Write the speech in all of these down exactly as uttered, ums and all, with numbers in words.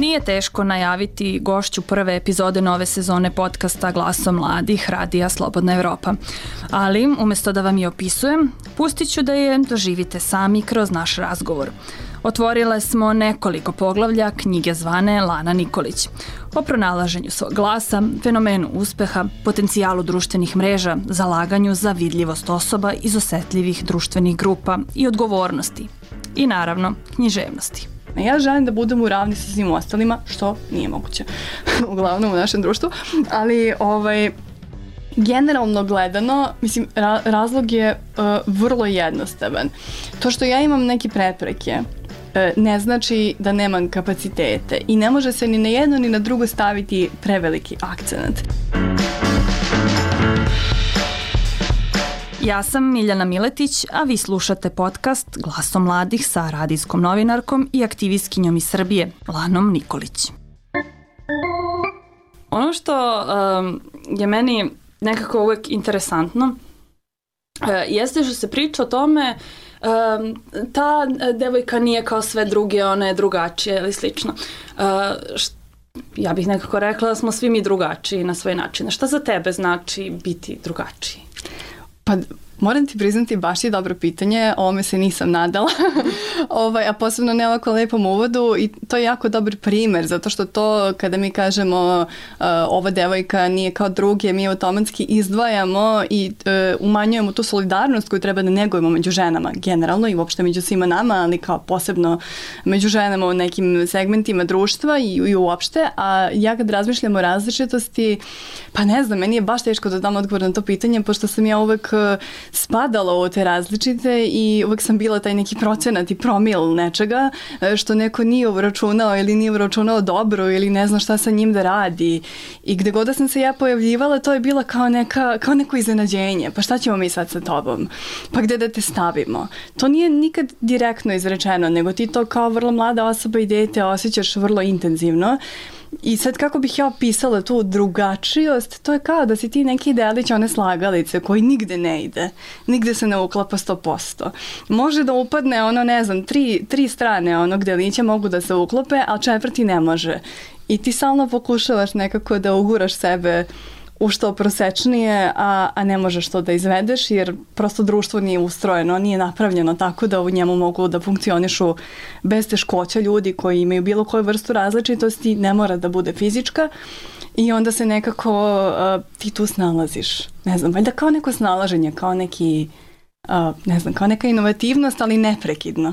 Nije teško najaviti gošću prve epizode nove sezone podcasta Glasom mladih Radija Slobodna Evropa. Ali, umjesto da vam je opisujem, pustit ću da je doživite sami kroz naš razgovor. Otvorile smo nekoliko poglavlja knjige zvane Lana Nikolić. O pronalaženju svog glasa, fenomenu uspeha, potencijalu društvenih mreža, zalaganju za vidljivost osoba iz osetljivih društvenih grupa i odgovornosti. I naravno, književnosti. Ja želim da budem u ravni sa svim ostalima, što nije moguće, uglavnom u našem društvu, ali ovaj, generalno gledano, mislim, ra- razlog je uh, vrlo jednostavan. To što ja imam neke prepreke uh, ne znači da nemam kapacitete i ne može se ni na jedno ni na drugo staviti preveliki akcenat. Ja sam Miljana Miletić, a vi slušate podcast Glasom mladih sa radijskom novinarkom i aktivistkinjom iz Srbije, Lanom Nikolić. Ono što um, je meni nekako uvek interesantno uh, jeste što se priča o tome um, ta devojka nije kao sve druge, ona je drugačija ili slično. Uh, št, ja bih nekako rekla da smo svi mi drugačiji na svoj način. Šta za tebe znači biti drugačiji? Pa moram ti priznati, baš je dobro pitanje, ovome se nisam nadala, ovaj, a posebno ne ovako lepom uvodu i to je jako dobar primer, zato što to kada mi kažemo uh, ova devojka nije kao druge, mi automatski izdvajamo i uh, umanjujemo tu solidarnost koju treba da negujemo među ženama generalno i uopšte među svima nama, ali kao posebno među ženama u nekim segmentima društva i, i uopšte, a ja kad razmišljam o različitosti, pa ne znam, meni je baš teško da dam odgovor na to pitanje, pošto sam ja uvek uh, spadala u te različite i uvek sam bila taj neki procenat i promil nečega što neko nije uračunao ili nije uračunao dobro ili ne zna šta sa njim da radi. I gde god da sam se ja pojavljivala, to je bila kao, neka, kao neko iznenađenje. Pa šta ćemo mi sad sa tobom? Pa gde da te stavimo? To nije nikad direktno izrečeno, nego ti to kao vrlo mlada osoba i dete osjećaš vrlo intenzivno. I sad kako bih ja opisala tu drugačijost, to je kao da si ti neki delić one slagalice koji nigde ne ide, nigde se ne uklapa sto posto. Može da upadne ono, ne znam, tri, tri strane onog delića mogu da se uklope, a četvrti ne može. I ti stalno pokušavaš nekako da uguraš sebe u što prosečnije, a, a ne možeš to da izvedeš jer prosto društvo nije ustrojeno, nije napravljeno tako da u njemu mogu da funkcionišu bez teškoća ljudi koji imaju bilo koju vrstu različitosti, ne mora da bude fizička i onda se nekako uh, ti tu snalaziš. Ne znam, valjda kao neko snalaženje, kao neki, uh, ne znam, kao neka inovativnost, ali neprekidno.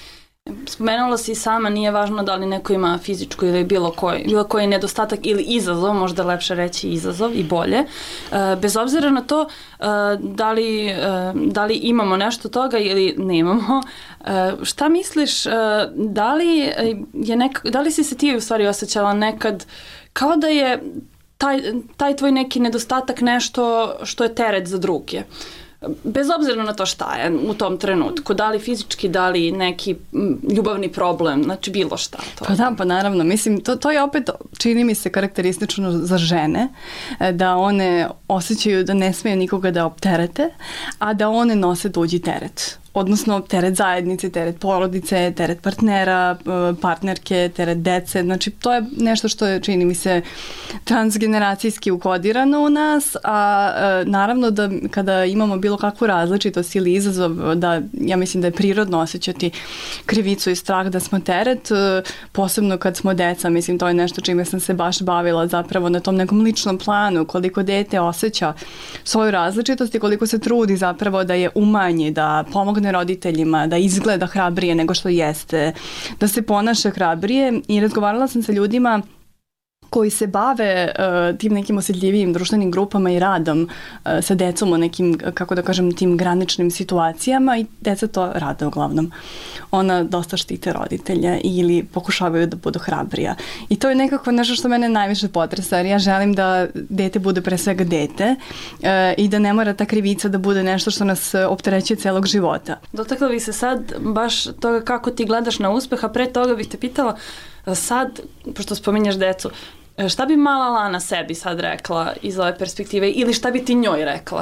Spomenula si sama, nije važno da li neko ima fizičku ili bilo koji, bilo koji nedostatak ili izazov, možda lepše reći izazov i bolje. E, bez obzira na to e, da, li, e, da li imamo nešto toga ili nemamo, e, šta misliš, e, da li, je nek, da li si se ti u stvari osjećala nekad kao da je taj, taj tvoj neki nedostatak nešto što je teret za druge? Bez obzira na to šta je u tom trenutku, da li fizički, da li neki ljubavni problem, znači bilo šta. To. Pa da, pa naravno, mislim, to, to je opet, čini mi se karakteristično za žene, da one osjećaju da ne smije nikoga da opterete, a da one nose tuđi teret. Odnosno teret zajednice, teret porodice, teret partnera, partnerke, teret dece. Znači to je nešto što je, čini mi se, transgeneracijski ukodirano u nas, a naravno da kada imamo bilo kakvu različitost ili izazov, da ja mislim da je prirodno osjećati krivicu i strah da smo teret, posebno kad smo deca, mislim to je nešto čime sam se baš bavila zapravo na tom nekom ličnom planu, koliko dete osjeća svoju različitost i koliko se trudi zapravo da je umanji, da pomogne roditeljima, da izgleda hrabrije nego što jeste, da se ponaša hrabrije i razgovarala sam sa ljudima koji se bave uh, tim nekim osjetljivijim društvenim grupama i radom uh, sa decom u nekim, kako da kažem, tim graničnim situacijama i deca to rade uglavnom. Ona dosta štite roditelja ili pokušavaju da budu hrabrija. I to je nekako nešto što mene najviše potresa, jer ja želim da dete bude pre svega dete uh, i da ne mora ta krivica da bude nešto što nas opterećuje celog života. Dotakla bih se sad baš toga kako ti gledaš na uspeh, a pre toga bih te pitala sad, pošto spominješ decu, šta bi mala Lana sebi sad rekla iz ove perspektive ili šta bi ti njoj rekla?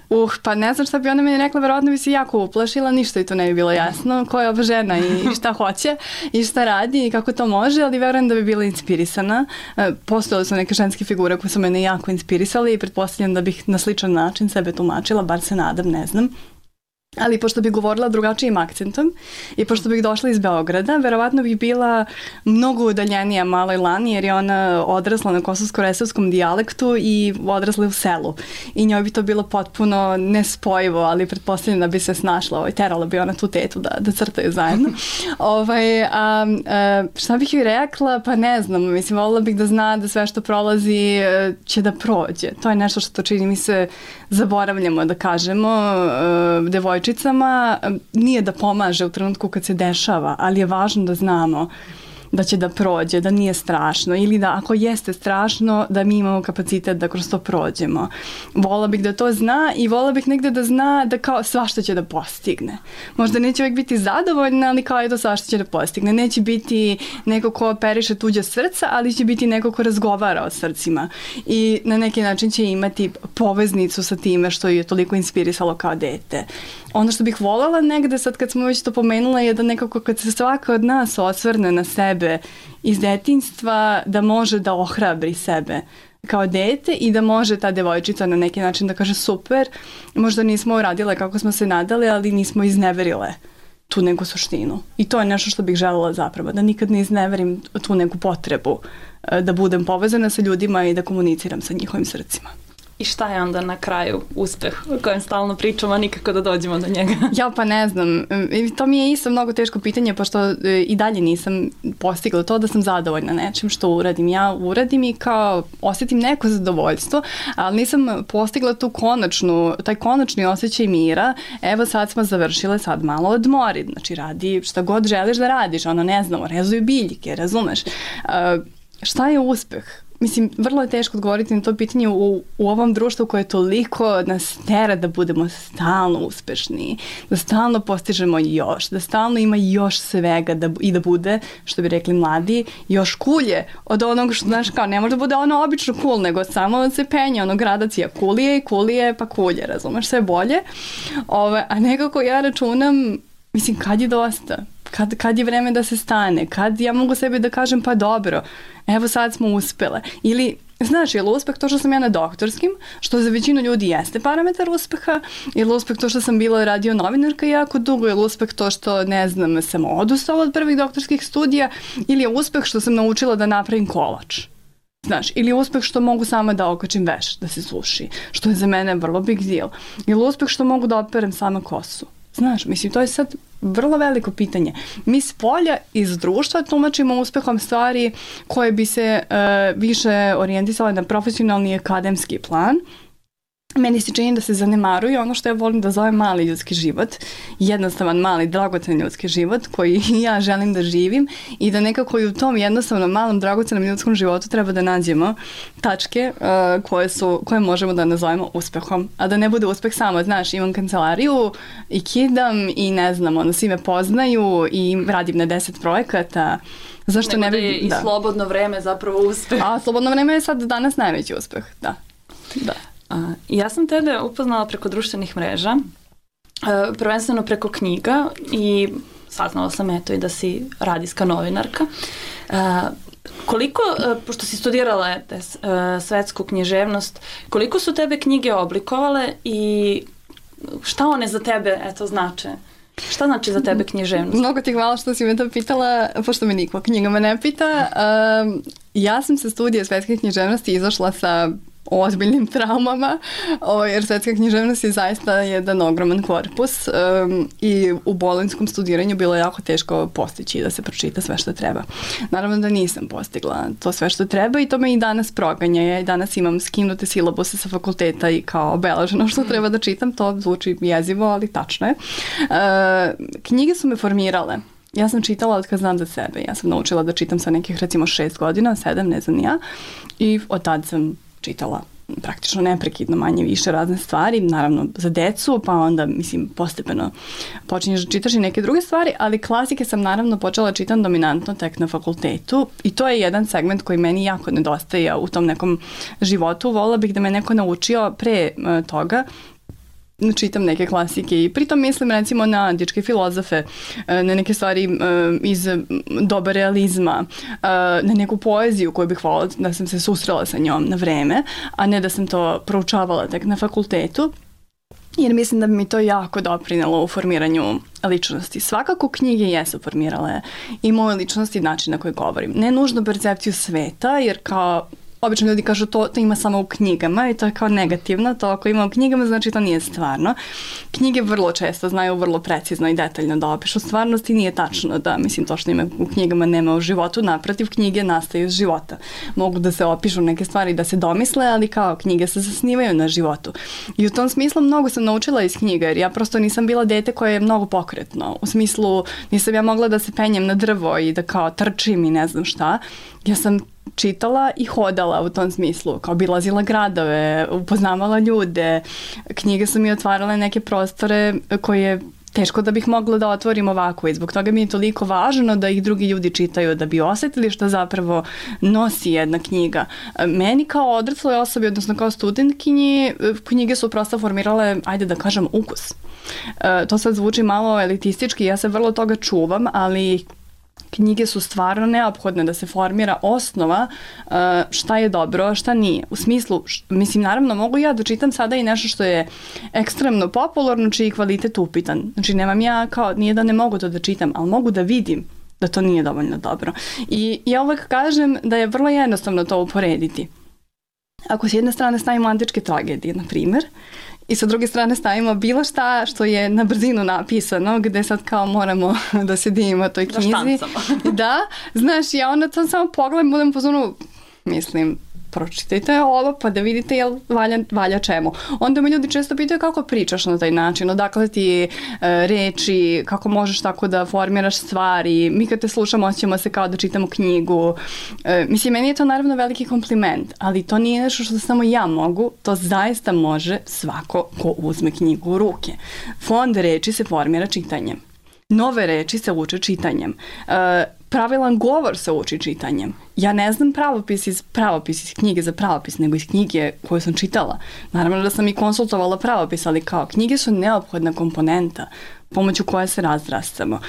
Uh, pa ne znam šta bi ona meni rekla, verovatno bi se jako uplašila, ništa i to ne bi bilo jasno, ko je ova žena i šta hoće i šta radi i kako to može, ali verujem da bi bila inspirisana. Postojale su neke ženske figure koje su mene jako inspirisale i pretpostavljam da bih na sličan način sebe tumačila, bar se nadam, ne znam. Ali pošto bih govorila drugačijim akcentom i pošto bih došla iz Beograda, verovatno bih bila mnogo udaljenija maloj Lani jer je ona odrasla na kosovsko-resavskom dijalektu i odrasla u selu. I njoj bi to bilo potpuno nespojivo, ali pretpostavljam da bi se snašla, ovaj, terala bi ona tu tetu da, da crtaju zajedno. ovaj, a, a, šta bih joj rekla? Pa ne znam, mislim, volila bih da zna da sve što prolazi će da prođe. To je nešto što čini mi se zaboravljamo da kažemo devojčicama. Nije da pomaže u trenutku kad se dešava, ali je važno da znamo da će da prođe, da nije strašno ili da ako jeste strašno da mi imamo kapacitet da kroz to prođemo. Vola bih da to zna i vola bih negde da zna da kao svašta će da postigne. Možda neće uvijek biti zadovoljna, ali kao je to svašta će da postigne. Neće biti neko ko operiše tuđe srca, ali će biti neko ko razgovara o srcima i na neki način će imati poveznicu sa time što je toliko inspirisalo kao dete. Ono što bih voljela negde, sad kad smo već to pomenula, je da nekako kad se svaka od nas osvrne na sebe iz detinjstva, da može da ohrabri sebe kao dete i da može ta devojčica na neki način da kaže super, možda nismo uradile kako smo se nadali, ali nismo izneverile tu neku suštinu. I to je nešto što bih želela zapravo, da nikad ne izneverim tu neku potrebu da budem povezana sa ljudima i da komuniciram sa njihovim srcima. I šta je onda na kraju uspeh o kojem stalno pričamo, a nikako da dođemo do njega? Ja pa ne znam. To mi je isto mnogo teško pitanje, pošto i dalje nisam postigla to da sam zadovoljna nečim što uradim. Ja uradim i kao osjetim neko zadovoljstvo, ali nisam postigla tu konačnu, taj konačni osjećaj mira. Evo sad smo završile, sad malo odmori. Znači radi šta god želiš da radiš. Ono ne znamo, rezuju biljke, razumeš? Uh, šta je uspeh? Mislim, vrlo je teško odgovoriti na to pitanje u, u ovom društvu koje toliko nas tera da budemo stalno uspešni, da stalno postižemo još, da stalno ima još svega da, i da bude, što bi rekli mladi, još kulje od onog što, znaš, kao ne može da bude ono obično cool, nego samo od se penja, ono gradacija kulije i kulije pa kulje, razumeš, sve bolje. Ove, a nekako ja računam, mislim, kad je dosta? Kad, kad je vreme da se stane, kad ja mogu sebi da kažem pa dobro, evo sad smo uspele. Ili, znaš, je li uspeh to što sam ja na doktorskim, što za većinu ljudi jeste parametar uspeha, ili uspeh to što sam bila radio novinarka jako dugo, ili uspeh to što, ne znam, sam odustala od prvih doktorskih studija, ili je uspeh što sam naučila da napravim kolač. Znaš, ili uspeh što mogu sama da okačim veš, da se suši, što je za mene vrlo big deal. Ili uspeh što mogu da operem sama kosu. Znaš, mislim, to je sad vrlo veliko pitanje. Mi s polja iz društva tumačimo uspehom stvari koje bi se uh, više orijentisale na profesionalni i akademski plan. Meni se čini da se zanemaruje ono što ja volim da zovem mali ljudski život, jednostavan, mali, dragocen ljudski život koji ja želim da živim i da nekako i u tom jednostavnom, malom, dragocenom ljudskom životu treba da nađemo tačke uh, koje, su, koje možemo da nazovemo uspehom. A da ne bude uspeh samo, znaš, imam kancelariju i kidam i ne znam, ono, svi me poznaju i radim na deset projekata. Zašto Nego ne bi... da je i da. Slobodno vreme zapravo uspeh. A slobodno vreme je sad danas najveći uspeh, da. Da. A, ja sam tebe upoznala preko društvenih mreža, a, prvenstveno preko knjiga i saznala sam eto i da si radijska novinarka. A, koliko, a, pošto si studirala eto, a, svetsku književnost, koliko su tebe knjige oblikovale i šta one za tebe eto znače? Šta znači za tebe književnost? Mnogo ti hvala što si me to pitala, pošto me niko knjigama ne pita. Um, ja sam sa studija svetske književnosti izašla sa ozbiljnim traumama, o, jer svetska književnost je zaista jedan ogroman korpus um, i u bolonjskom studiranju bilo je jako teško postići da se pročita sve što treba. Naravno da nisam postigla to sve što treba i to me i danas proganja. Ja i danas imam skinute silabuse sa fakulteta i kao obeleženo što treba da čitam, to zvuči jezivo, ali tačno je. Uh, knjige su me formirale. Ja sam čitala od kad znam za sebe. Ja sam naučila da čitam sa nekih recimo šest godina, sedam, ne znam ni ja, i od tad sam čitala praktično neprekidno manje više razne stvari, naravno za decu, pa onda, mislim, postepeno počinješ da čitaš i neke druge stvari, ali klasike sam naravno počela čitam dominantno tek na fakultetu i to je jedan segment koji meni jako nedostaje u tom nekom životu. Volila bih da me neko naučio pre uh, toga čitam neke klasike i pritom mislim recimo na antičke filozofe, na neke stvari iz doba realizma, na neku poeziju koju bih voljela da sam se susrela sa njom na vreme, a ne da sam to proučavala tek na fakultetu. Jer mislim da bi mi to jako doprinelo u formiranju ličnosti. Svakako knjige jesu formirale i moje ličnosti, način na koji govorim. Ne nužno percepciju sveta, jer kao obično ljudi kažu to, to ima samo u knjigama i to je kao negativno, to ako ima u knjigama znači to nije stvarno. Knjige vrlo često znaju vrlo precizno i detaljno da opišu stvarnost i nije tačno da, mislim, to što ima u knjigama nema u životu, naprotiv, knjige nastaju iz života. Mogu da se opišu neke stvari da se domisle, ali kao knjige se zasnivaju na životu. I u tom smislu mnogo sam naučila iz knjiga, jer ja prosto nisam bila dete koje je mnogo pokretno. U smislu, nisam ja mogla da se penjem na drvo i da kao trčim i ne znam šta. Ja sam čitala i hodala u tom smislu, kao obilazila gradove, upoznavala ljude, knjige su mi otvarale neke prostore koje teško da bih mogla da otvorim ovako i zbog toga mi je toliko važno da ih drugi ljudi čitaju, da bi osetili što zapravo nosi jedna knjiga. Meni kao odrasloj osobi, odnosno kao studentkinji, knjige su prosto formirale, ajde da kažem, ukus. To sad zvuči malo elitistički, ja se vrlo toga čuvam, ali knjige su stvarno neophodne da se formira osnova uh, šta je dobro, šta nije. U smislu, š, mislim, naravno, mogu ja da čitam sada i nešto što je ekstremno popularno, čiji kvalitet upitan. Znači, nemam ja kao, nije da ne mogu to da čitam, ali mogu da vidim da to nije dovoljno dobro. I ja uvek kažem da je vrlo jednostavno to uporediti. Ako s jedne strane stavimo antičke tragedije, na primjer, i sa druge strane stavimo bilo šta što je na brzinu napisano, gde sad kao moramo da se divimo toj knjizi. Da štancamo. Da, znaš, ja onda to samo pogledam, budem pozornu, mislim, pročitajte ovo pa da vidite jel valja, valja čemu. Onda me ljudi često pitaju kako pričaš na taj način, odakle ti e, reči, kako možeš tako da formiraš stvari. Mi kad te slušamo osjećamo se kao da čitamo knjigu. E, mislim, meni je to naravno veliki kompliment, ali to nije nešto što samo ja mogu, to zaista može svako ko uzme knjigu u ruke. Fond reči se formira čitanjem. Nove reči se uče čitanjem. E, pravilan govor se uči čitanjem. Ja ne znam pravopis iz, pravopis iz knjige za pravopis, nego iz knjige koju sam čitala. Naravno da sam i konsultovala pravopis, ali kao knjige su neophodna komponenta pomoću koje se razrastamo.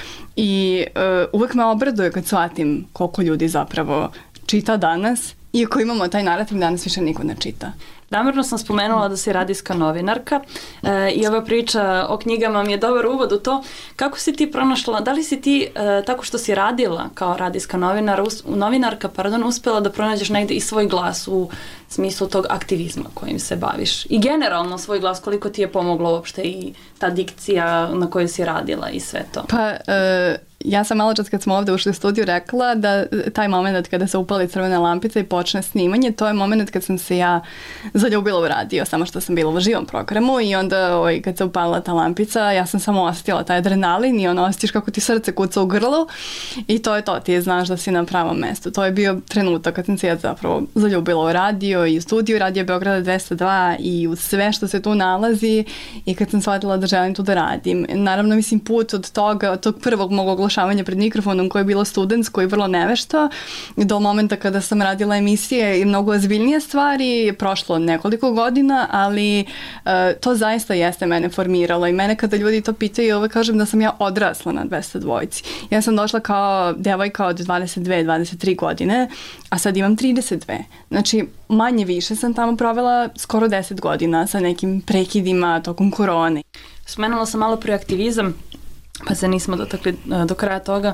I e, uvek me obraduje kad shvatim koliko ljudi zapravo čita danas, iako imamo taj narativ, danas više niko ne čita. Namerno sam spomenula da si radijska novinarka e, i ova priča o knjigama mi je dobar uvod u to. Kako si ti pronašla, da li si ti e, tako što si radila kao radijska novinar, us, novinarka pardon, uspela da pronađeš negde i svoj glas u smislu tog aktivizma kojim se baviš? I generalno svoj glas, koliko ti je pomoglo uopšte i ta dikcija na kojoj si radila i sve to? Pa, e, ja sam malo čas kad smo ovde ušli u studiju rekla da taj moment kada se upali crvena lampica i počne snimanje, to je moment kad sam se ja zaljubila u radio, samo što sam bila u živom programu i onda oj, kad se upalila ta lampica, ja sam samo osjetila taj adrenalin i ono osjetiš kako ti srce kuca u grlu i to je to, ti znaš da si na pravom mestu. To je bio trenutak kad sam se ja zapravo zaljubila u radio i u studiju Radio Beograda dvesta dva i u sve što se tu nalazi i kad sam shvatila da želim tu da radim. Naravno, mislim, put od toga, od tog prvog mog oglašavanja pred mikrofonom koje je bilo studentsko i vrlo nevešto, do momenta kada sam radila emisije i mnogo ozbiljnije stvari, je prošlo nekoliko godina, ali uh, to zaista jeste mene formiralo i mene kada ljudi to pitaju, uvek kažem da sam ja odrasla na dvesta dvojici. Ja sam došla kao devojka od dvadeset dve dvadeset tri godine, a sad imam trideset dve. Znači, manje više sam tamo provela skoro deset godina sa nekim prekidima tokom korone. Spomenula sam malo pre aktivizam, pa se nismo dotakli uh, do kraja toga.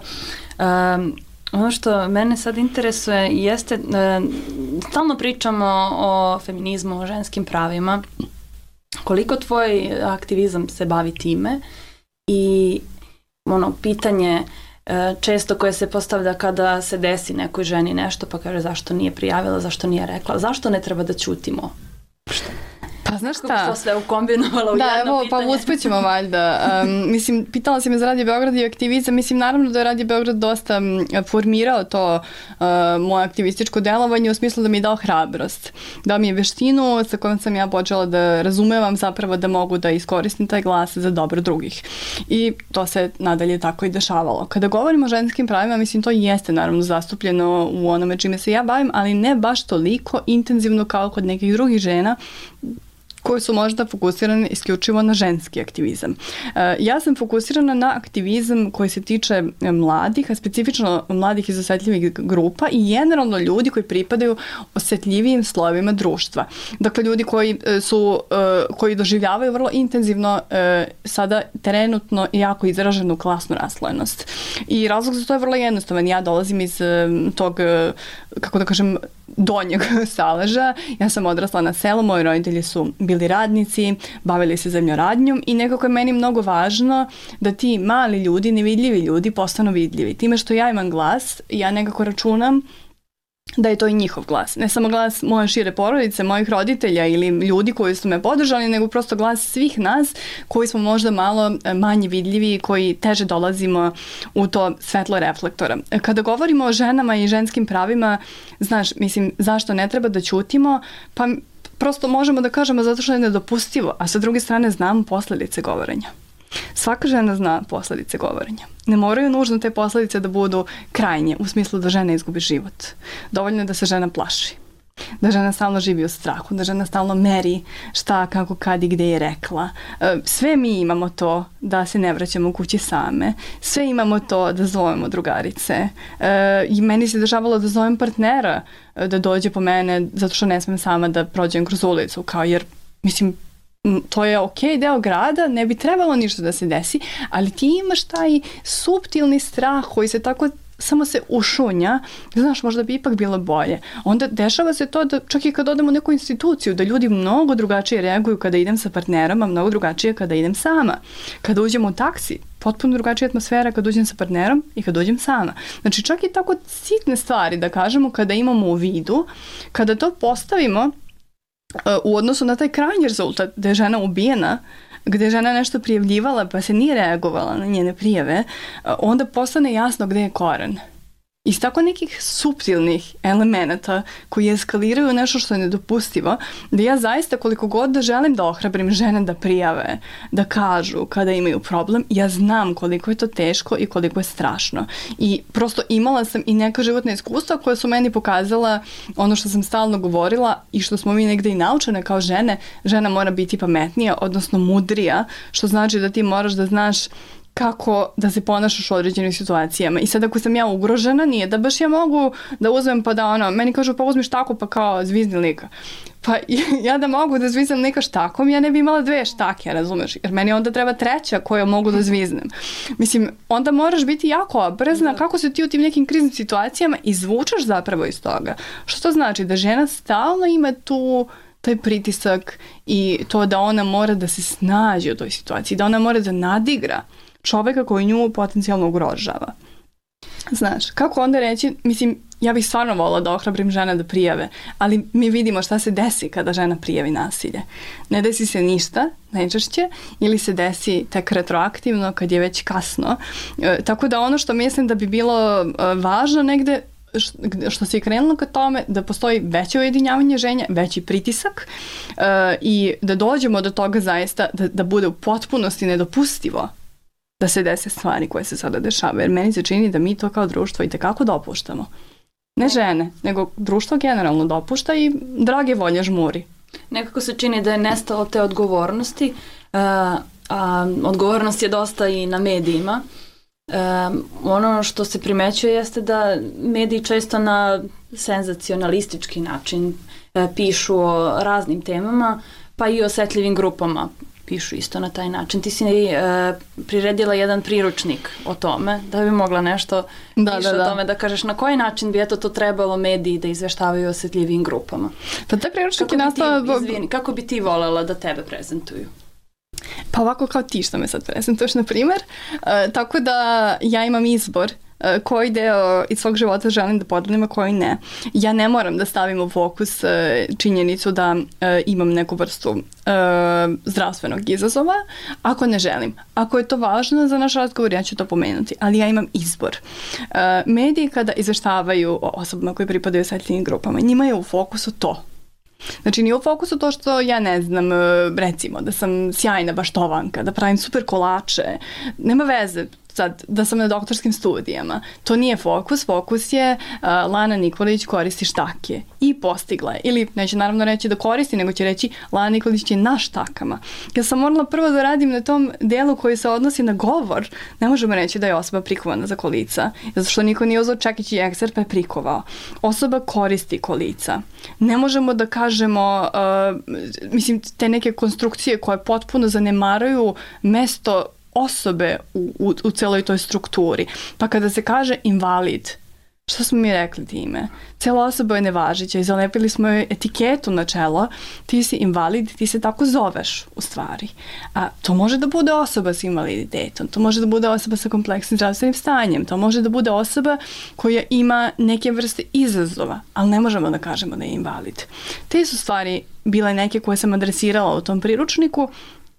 Um, Ono što mene sad interesuje jeste, e, stalno pričamo o feminizmu, o ženskim pravima. Koliko tvoj aktivizam se bavi time i ono pitanje e, često koje se postavlja kada se desi nekoj ženi nešto pa kaže zašto nije prijavila, zašto nije rekla, zašto ne treba da ćutimo? Pa znaš šta? Kako to sve ukombinovala u da, jedno evo, pitanje? Pa uspećemo valjda. Um, mislim, pitala si me za Radio Beograd i aktivizam. Mislim, naravno da je Radio Beograd dosta formirao to uh, moje aktivističko delovanje u smislu da mi je dao hrabrost. Dao mi je veštinu sa kojom sam ja počela da razumevam zapravo da mogu da iskoristim taj glas za dobro drugih. I to se nadalje tako i dešavalo. Kada govorimo o ženskim pravima, mislim, to jeste naravno zastupljeno u onome čime se ja bavim, ali ne baš toliko intenzivno kao kod nekih drugih žena koje su možda fokusirane isključivo na ženski aktivizam. Ja sam fokusirana na aktivizam koji se tiče mladih, a specifično mladih iz osetljivih grupa i generalno ljudi koji pripadaju osetljivijim slojevima društva. Dakle, ljudi koji su, koji doživljavaju vrlo intenzivno sada trenutno jako izraženu klasnu raslojenost. I razlog za to je vrlo jednostavan. Ja dolazim iz tog, kako da kažem, donjeg Saleža. Ja sam odrasla na selu, moji roditelji su bili radnici, bavili se zemljoradnjom i nekako je meni mnogo važno da ti mali ljudi, nevidljivi ljudi postanu vidljivi. Time što ja imam glas, ja nekako računam da je to i njihov glas. Ne samo glas moje šire porodice, mojih roditelja ili ljudi koji su me podržali, nego prosto glas svih nas koji smo možda malo manje vidljivi i koji teže dolazimo u to svetlo reflektora. Kada govorimo o ženama i ženskim pravima, znaš, mislim, zašto ne treba da ćutimo? Pa prosto možemo da kažemo zato što je nedopustivo, a sa druge strane znamo posledice govorenja. Svaka žena zna posledice govorenja. Ne moraju nužno te posledice da budu krajnje, u smislu da žena izgubi život. Dovoljno je da se žena plaši. Da žena stalno živi u strahu, da žena stalno meri šta, kako, kad i gde je rekla. Sve mi imamo to da se ne vraćamo kući same. Sve imamo to da zovemo drugarice. I meni se dešavalo da zovem partnera da dođe po mene zato što ne smem sama da prođem kroz ulicu. Kao jer, mislim, to je ok deo grada, ne bi trebalo ništa da se desi, ali ti imaš taj suptilni strah koji se tako samo se ušunja, znaš, možda bi ipak bilo bolje. Onda dešava se to da čak i kad odem u neku instituciju, da ljudi mnogo drugačije reaguju kada idem sa partnerom, a mnogo drugačije kada idem sama. Kada uđem u taksi, potpuno drugačija atmosfera kad uđem sa partnerom i kad uđem sama. Znači čak i tako sitne stvari, da kažemo, kada imamo u vidu, kada to postavimo u odnosu na taj krajnji rezultat gde je žena ubijena, gde je žena nešto prijavljivala pa se nije reagovala na njene prijave, onda postane jasno gde je koren. Iz tako nekih suptilnih elemenata koji eskaliraju nešto što je nedopustivo, da ja zaista koliko god da želim da ohrabrim žene da prijave, da kažu kada imaju problem, ja znam koliko je to teško i koliko je strašno. I prosto imala sam i neka životna iskustva koja su meni pokazala ono što sam stalno govorila i što smo mi negde i naučene kao žene, žena mora biti pametnija, odnosno mudrija, što znači da ti moraš da znaš kako da se ponašaš u određenim situacijama. I sad ako sam ja ugrožena, nije da baš ja mogu da uzmem pa da ono, meni kažu pa uzmiš tako pa kao zvizni lika. Pa ja da mogu da zviznem neka štakom, ja ne bi imala dve štake, razumeš? Jer meni onda treba treća koju mogu da zviznem. Mislim, onda moraš biti jako oprezna kako se ti u tim nekim kriznim situacijama izvučeš zapravo iz toga. Što to znači? Da žena stalno ima tu taj pritisak i to da ona mora da se snađe u toj situaciji, da ona mora da nadigra čoveka koji nju potencijalno ugrožava. Znaš, kako onda reći, mislim, ja bih stvarno volila da ohrabrim žene da prijave, ali mi vidimo šta se desi kada žena prijavi nasilje. Ne desi se ništa, najčešće, ili se desi tek retroaktivno kad je već kasno. E, tako da ono što mislim da bi bilo e, važno negde, što se je krenulo ka tome, da postoji veće ujedinjavanje žena, veći pritisak e, i da dođemo do toga zaista da, da bude u potpunosti nedopustivo da se dese stvari koje se sada dešavaju. Jer meni se čini da mi to kao društvo i tekako dopuštamo. Ne žene, nego društvo generalno dopušta i drage volje žmuri. Nekako se čini da je nestalo te odgovornosti, a, a odgovornost je dosta i na medijima. E, ono što se primećuje jeste da mediji često na senzacionalistički način e, pišu o raznim temama, pa i o osetljivim grupama pišu isto na taj način. Ti si e, priredila jedan priručnik o tome, da bi mogla nešto da, više da, da. o tome da kažeš na koji način bi eto to trebalo mediji da izveštavaju o osetljivim grupama. Pa taj priručnik je nastao... Izvini, kako bi ti voljela da tebe prezentuju? Pa ovako kao ti što me sad prezentuješ, na primjer. E, tako da ja imam izbor e, koji deo iz svog života želim da podelim, a koji ne. Ja ne moram da stavim u fokus e, činjenicu da e, imam neku vrstu e, zdravstvenog izazova, ako ne želim. Ako je to važno za naš razgovor, ja ću to pomenuti, ali ja imam izbor. E, mediji kada izveštavaju o osobama koji pripadaju osetljivim grupama, njima je u fokusu to. Znači nije u fokusu to što ja ne znam, recimo da sam sjajna baštovanka, da pravim super kolače, nema veze, sad da sam na doktorskim studijama. To nije fokus, fokus je uh, Lana Nikolić koristi štake i postigla je. Ili neće naravno reći da koristi, nego će reći Lana Nikolić je na štakama. Ja sam morala prvo da radim na tom delu koji se odnosi na govor. Ne možemo reći da je osoba prikovana za kolica, zato što niko nije uzeo čekić i ekser pa je prikovao. Osoba koristi kolica. Ne možemo da kažemo, uh, mislim, te neke konstrukcije koje potpuno zanemaruju mesto osobe u, u, u celoj toj strukturi. Pa kada se kaže invalid, šta smo mi rekli time? Cela osoba je nevažića i zalepili smo joj etiketu na čelo, ti si invalid, ti se tako zoveš u stvari. A to može da bude osoba s invaliditetom, to može da bude osoba sa kompleksnim zdravstvenim stanjem, to može da bude osoba koja ima neke vrste izazova, ali ne možemo da kažemo da je invalid. Te su stvari bile neke koje sam adresirala u tom priručniku.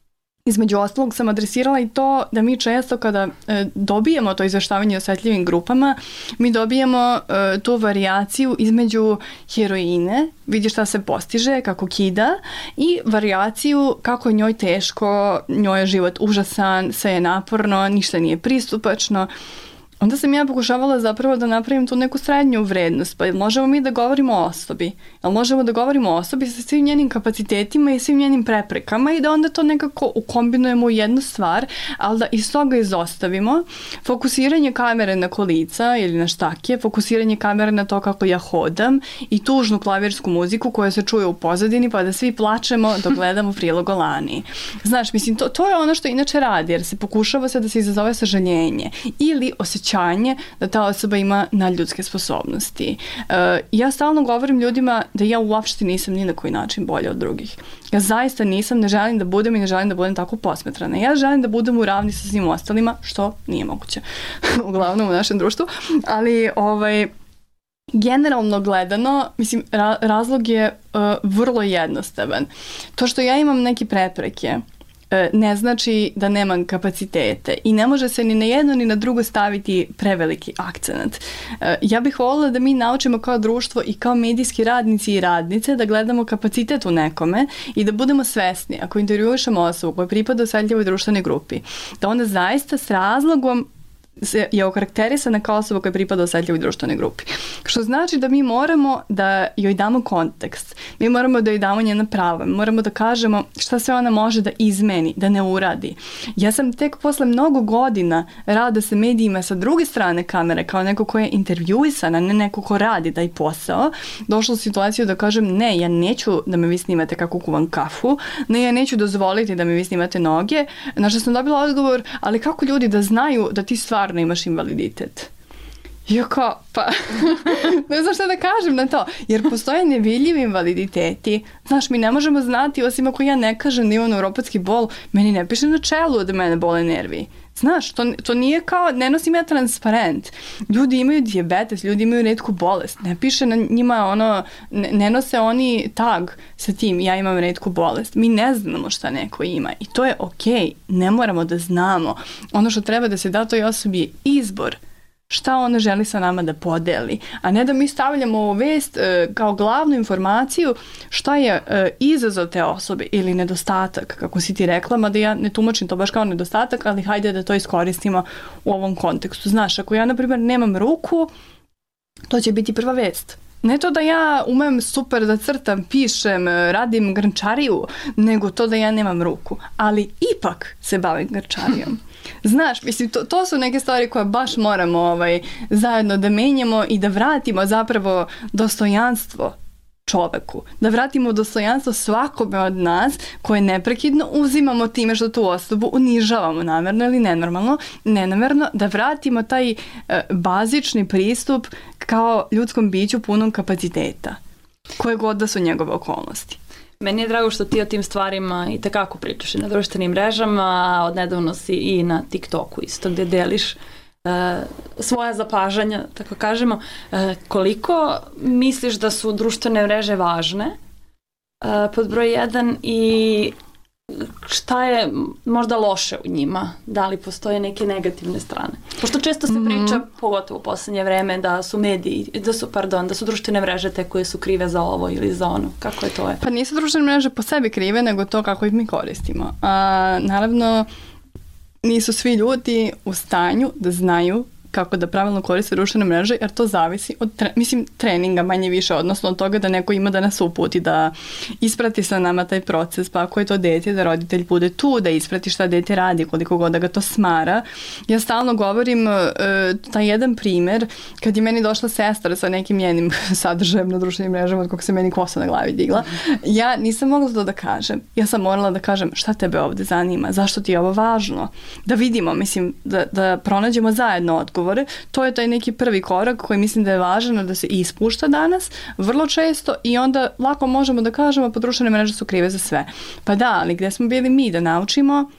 Između ostalog sam adresirala i to da mi često kada e, dobijemo to izveštavanje o osetljivim grupama, mi dobijemo e, tu varijaciju između heroine, vidi šta se postiže, kako kida, i varijaciju kako je njoj teško, njoj je život užasan, sve je naporno, ništa nije pristupačno. Onda sam ja pokušavala zapravo da napravim tu neku srednju vrednost, pa možemo mi da govorimo o osobi, ali možemo da govorimo o osobi sa svim njenim kapacitetima i svim njenim preprekama i da onda to nekako ukombinujemo u jednu stvar, ali da iz toga izostavimo fokusiranje kamere na kolica ili na štake, fokusiranje kamere na to kako ja hodam i tužnu klavirsku muziku koja se čuje u pozadini pa da svi plačemo dok gledamo prilog o Lani. Znaš, mislim, to, to je ono što inače radi, jer se pokušava se da se izazove sažaljenje ili osjećanje da ta osoba ima nadljudske sposobnosti. Uh, ja stalno govorim ljudima da ja uopšte nisam ni na koji način bolja od drugih. Ja zaista nisam, ne želim da budem i ne želim da budem tako posmetrana. Ja želim da budem u ravni sa svim ostalima, što nije moguće. Uglavnom u našem društvu. Ali ovaj, generalno gledano, mislim, ra- razlog je uh, vrlo jednostavan. To što ja imam neke prepreke ne znači da nemam kapacitete i ne može se ni na jedno ni na drugo staviti preveliki akcenat. Ja bih voljela da mi naučimo kao društvo i kao medijski radnici i radnice da gledamo kapacitet u nekome i da budemo svesni ako intervjušemo osobu koja pripada osetljivoj društvenoj grupi, da onda zaista s razlogom je okarakterisana kao osoba koja pripada osetljivoj društvenoj grupi. Što znači da mi moramo da joj damo kontekst, mi moramo da joj damo njena prava, mi moramo da kažemo šta sve ona može da izmeni, da ne uradi. Ja sam tek posle mnogo godina rada sa medijima sa druge strane kamere, kao neko ko je intervjuisana, ne neko ko radi taj posao, došla u situaciju da kažem ne, ja neću da me vi snimate kako kuvam kafu, ne, ja neću dozvoliti da me vi snimate noge, na što sam dobila odgovor, ali kako ljudi da znaju da ti stvar imaš invaliditet. Ja kao, pa, ne znam šta da kažem na to, jer postoje nevidljivi invaliditeti. Znaš, mi ne možemo znati, osim ako ja ne kažem da imam neuropatski bol, meni ne piše na čelu da mene bole nervi. Znaš, to, to nije kao, ne nosim ja transparent. Ljudi imaju dijabetes, ljudi imaju retku bolest. Ne piše na njima ono, ne, ne nose oni tag sa tim, ja imam retku bolest. Mi ne znamo šta neko ima i to je okej, ne moramo da znamo. Ono što treba da se da toj osobi je izbor. Šta ona želi sa nama da podeli, a ne da mi stavljamo ovu vest e, kao glavnu informaciju šta je e, izazov te osobe ili nedostatak, kako si ti rekla, mada ja ne tumačim to baš kao nedostatak, ali hajde da to iskoristimo u ovom kontekstu. Znaš, ako ja, na primjer, nemam ruku, to će biti prva vest. Ne to da ja umem super da crtam, pišem, radim grnčariju, nego to da ja nemam ruku, ali ipak se bavim grnčarijom. Znaš, mislim, to, to su neke stvari koje baš moramo ovaj, zajedno da menjamo i da vratimo zapravo dostojanstvo čoveku. Da vratimo dostojanstvo svakome od nas koje neprekidno uzimamo time što tu osobu unižavamo namerno ili nenormalno, nenamerno, da vratimo taj e, bazični pristup kao ljudskom biću punom kapaciteta, koje god da su njegove okolnosti. Meni je drago što ti o tim stvarima i tekako pričaš i na društvenim mrežama, a odnedavno si i na TikToku isto gde deliš uh, svoja zapažanja, tako kažemo. Uh, koliko misliš da su društvene mreže važne uh, pod broj jedan i šta je možda loše u njima? Da li postoje neke negativne strane? Pošto često se priča, mm-hmm. pogotovo u poslednje vreme, da su mediji, da su, pardon, da su društvene mreže te koje su krive za ovo ili za ono. Kako je to? Je? Pa nisu društvene mreže po sebi krive, nego to kako ih mi koristimo. A, naravno, nisu svi ljudi u stanju da znaju kako da pravilno koriste društvene mreže, jer to zavisi od, tre, mislim, treninga manje više, odnosno od toga da neko ima da nas uputi, da isprati sa nama taj proces, pa ako je to dete, da roditelj bude tu, da isprati šta dete radi, koliko god da ga to smara. Ja stalno govorim uh, taj jedan primer, kad je meni došla sestra sa nekim njenim sadržajem na društvenim mrežama, od kog se meni kosa na glavi digla, ja nisam mogla to da kažem. Ja sam morala da kažem šta tebe ovde zanima, zašto ti je ovo važno, da vidimo, mislim, da, da pronađemo zajedno odgovor. To je taj neki prvi korak koji mislim da je važno da se ispušta danas vrlo često i onda lako možemo da kažemo pa društvene mreže su krive za sve. Pa da, ali gde smo bili mi da naučimo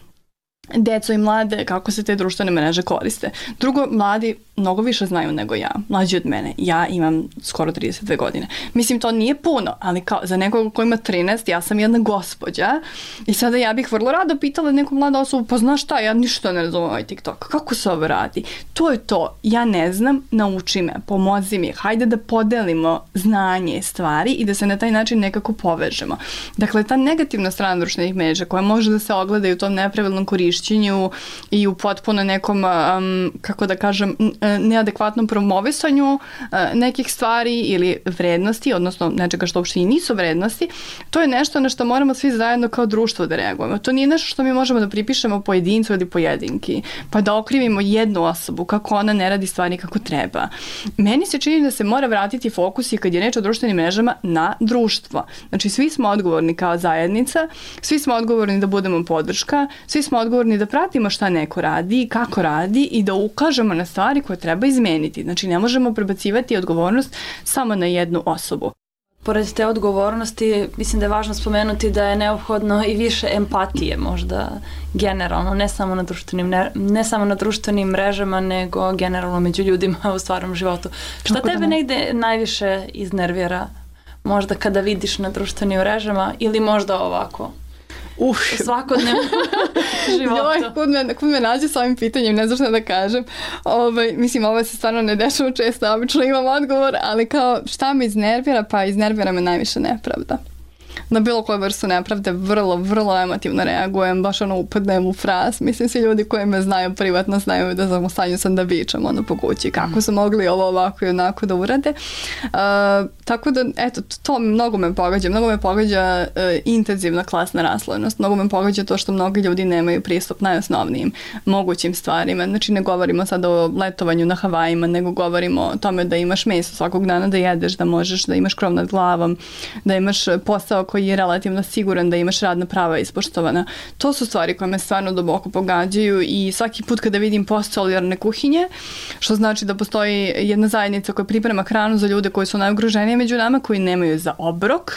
deco i mlade kako se te društvene mreže koriste. Drugo, mladi mnogo više znaju nego ja, mlađi od mene. Ja imam skoro trideset dve godine. Mislim, to nije puno, ali kao za nekog ko ima trinaest, ja sam jedna gospođa i sada ja bih vrlo rado pitala neku mlada osobu, pa znaš šta, ja ništa ne razumem ovaj TikTok, kako se ovo radi? To je to, ja ne znam, nauči me, pomozi mi, hajde da podelimo znanje, stvari i da se na taj način nekako povežemo. Dakle, ta negativna strana društvenih mreža koja može da se ogleda i u tom nepravilnom korišćenju i u potpuno nekom, um, kako da kažem, neadekvatnom promovisanju nekih stvari ili vrednosti, odnosno nečega što uopšte i nisu vrednosti, to je nešto na što moramo svi zajedno kao društvo da reagujemo. To nije nešto što mi možemo da pripišemo pojedincu ili pojedinki, pa da okrivimo jednu osobu kako ona ne radi stvari kako treba. Meni se čini da se mora vratiti fokus i kad je reč o društvenim mrežama na društvo. Znači svi smo odgovorni kao zajednica, svi smo odgovorni da budemo podrška, svi smo odgovorni da pratimo šta neko radi, kako radi i da ukažemo na stvari koje treba izmeniti. Znači, ne možemo prebacivati odgovornost samo na jednu osobu. Pored te odgovornosti, mislim da je važno spomenuti da je neophodno i više empatije možda generalno, ne samo na društvenim, ne, ne samo na društvenim mrežama, nego generalno među ljudima u stvarnom životu. Šta Tako tebe da ne. negde najviše iznervira? Možda kada vidiš na društvenim mrežama ili možda ovako? Uf. Svakodnevno životu. Joj, kud me, kud me nađe s ovim pitanjem, ne znam šta da kažem. Ovaj, mislim, ovo se stvarno ne dešava često, obično imam odgovor, ali kao šta me iznervira, pa iznervira me najviše nepravda. Na bilo koju vrstu nepravde vrlo, vrlo emotivno reagujem, baš ono upadnem u fras. Mislim, svi ljudi koji me znaju privatno znaju da sam u stanju sam da vičem ono po kući, kako su mogli ovo ovako i onako da urade. Uh, tako da, eto, to mnogo me pogađa. Mnogo me pogađa uh, intenzivna klasna raslojenost. Mnogo me pogađa to što mnogi ljudi nemaju pristup najosnovnijim mogućim stvarima. Znači, ne govorimo sad o letovanju na Havajima, nego govorimo o tome da imaš meso svakog dana da jedeš, da možeš, da imaš krov nad glavom, da imaš posao koji je relativno siguran, da imaš radna prava ispoštovana. To su stvari koje me stvarno duboko pogađaju i svaki put kada vidim post solidarne kuhinje, što znači da postoji jedna zajednica koja priprema hranu za ljude koji su najugroženiji među nama, koji nemaju za obrok,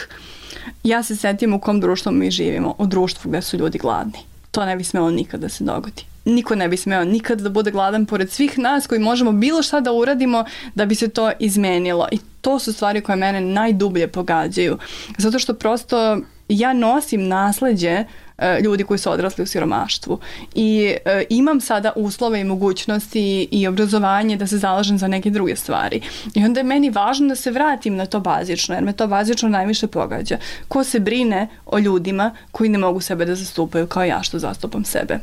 ja se setim u kom društvu mi živimo, u društvu gde su ljudi gladni. To ne bi smelo nikad da se dogodi. Niko ne bi smeo nikad da bude gladan pored svih nas koji možemo bilo šta da uradimo da bi se to izmenilo. I to su stvari koje mene najdublje pogađaju. Zato što prosto ja nosim nasleđe ljudi koji su odrasli u siromaštvu i e, imam sada uslove i mogućnosti i obrazovanje da se zalažem za neke druge stvari. I onda je meni važno da se vratim na to bazično, jer me to bazično najviše pogađa. Ko se brine o ljudima koji ne mogu sebe da zastupaju kao ja što zastupam sebe?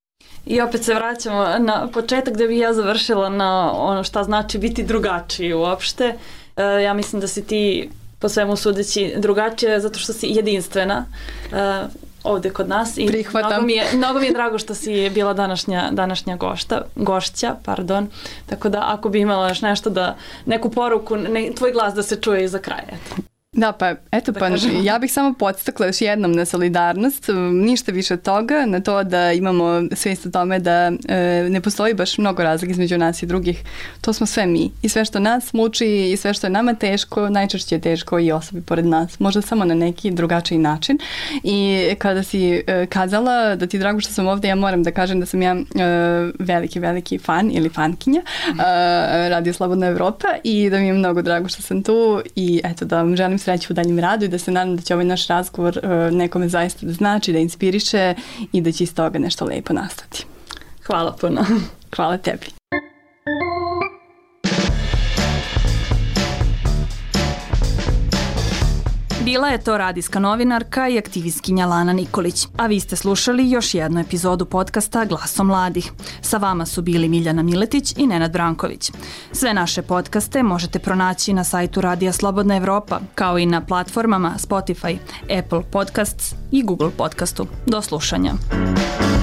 I opet se vraćamo na početak gde bih ja završila na ono šta znači biti drugačiji uopšte. E, ja mislim da si ti po svemu sudeći drugačija zato što si jedinstvena e, ovde kod nas i Prihvatam. mnogo mi je, mnogo mi je drago što si bila današnja, današnja gošta, gošća, pardon. Tako da ako bi imala još nešto da, neku poruku, ne, tvoj glas da se čuje i za kraj. Eto. Da, pa eto, pa ja bih samo podstakla još jednom na solidarnost, ništa više toga, na to da imamo svijest o tome da e, ne postoji baš mnogo razlika između nas i drugih. To smo sve mi i sve što nas muči i sve što je nama teško, najčešće je teško i osobi pored nas, možda samo na neki drugačiji način. I kada si e, kazala da ti je drago što sam ovdje, ja moram da kažem da sam ja e, veliki, veliki fan ili fankinja e, Radio Slobodna Evropa i da mi je mnogo drago što sam tu i eto da vam želim sreću u daljem radu i da se nadam da će ovaj naš razgovor uh, nekome zaista da znači, da inspiriše i da će iz toga nešto lepo nastati. Hvala puno. Hvala tebi. Bila je to radijska novinarka i aktivistkinja Lana Nikolić, a vi ste slušali još jednu epizodu podcasta Glasom mladih. Sa vama su bili Miljana Miletić i Nenad Branković. Sve naše podcaste možete pronaći na sajtu Radija Slobodna Evropa, kao i na platformama Spotify, Apple Podcasts i Google Podcastu. Do slušanja.